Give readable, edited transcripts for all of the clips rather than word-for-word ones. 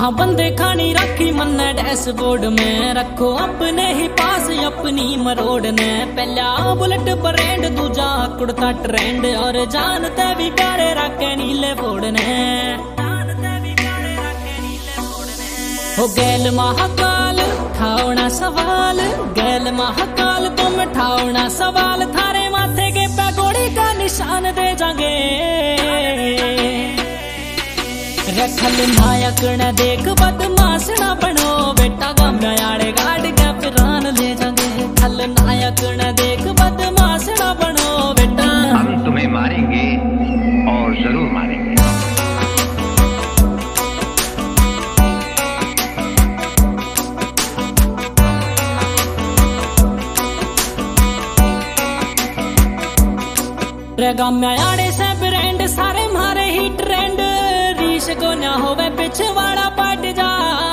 हाँ बंदे खानी रखी मन डैशबोर्ड में, रखो अपने ही पास अपनी मरोड़ ने। पहला बुलेट ब्रांड, दूजा कुड़ता ट्रेंड, और जानते भी प्यारे रखे नीले फोड़ने। हो गैल महाकाल ठावना सवाल, गैल महाकाल तुम ठावना सवाल, थारे माथे के पैगोड़ी का निशान दे जाएंगे। रखल नायक न देख बदमाश न बनो, बेटा गाम्याड़े गाड़ के पिरान ले जाएंगे। खल नायक न देख बदमाश न बनो बेटा, हम तुम्हें मारेंगे और जरूर मारेंगे। गाम्याड़े से ब्रांड सारे मारे ही ट्रेंड, रीश को न होवे पिछवाड़ा पट जा।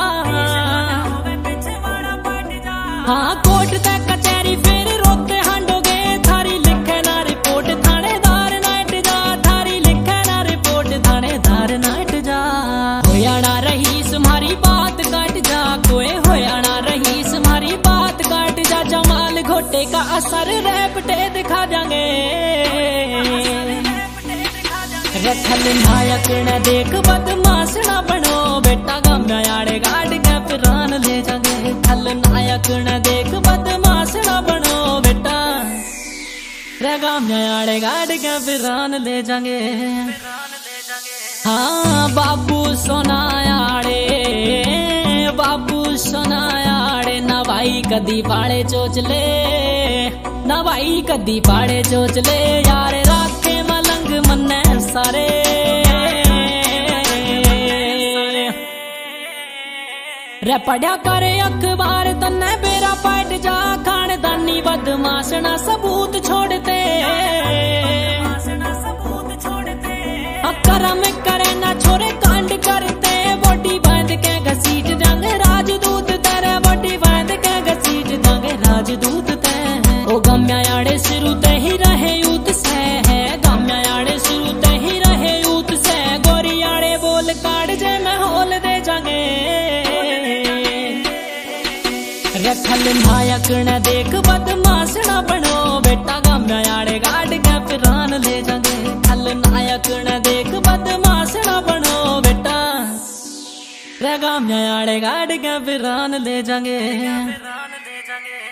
हाँ कोर्ट तक कचहरी फिर रोते हांडोगे, थारी लिखे ना रिपोर्ट थानेदार नाइट जा, थारी लिखे ना रिपोर्ट थानेदार नाइट जा। होया ना रहीस हमारी बात काट जा, कोई होया ना रहीस हमारी बात काट जा। जमाल घोटे का असर रैपटे दिखा जाएंगे। रखल नायक न देख बदमाश न बनो, बेटा गाम्याड़े गाड़ के पिरान ले जाएंगे। खल नायक न देख बदमाश न बनो बेटा, गाम्याड़े गाड़ के पिरान ले जाएंगे। हाँ बाबू सोनायाड़े, बाबू सोनायाड़े, ना भाई कदी पाड़े चोचले, ना भाई कदी पाड़े चोचले। यार राखे मलंग मन्ने सारे, रे पढ़या करे अखबार तन्ने बेरा पाट जा। खानदानी बदमाश ना सबूत छोड़ते, करम करे ना छोरे कांड करते। बॉडी बांध के घसीट जांगे राजदूत तेरे, बॉडी बांध के घसीट जांगे राजदूत ते। ओ गाम्याड़े शुरू ते ही रहे यूथ से है, गाम्याड़े शुरू ते ही रहे यूथ से। गोरियाड़े बोल काट जे मैं होल दे जांगे। रखल नायक न देख बदमाश न बनो, बेटा गाम्याड़े गाड़ के पिरान ले जाएंगे। खल नायक न देख बदमाश न बनो बेटा, गाम्याड़े गाड़ के पिरान ले जाएंगे।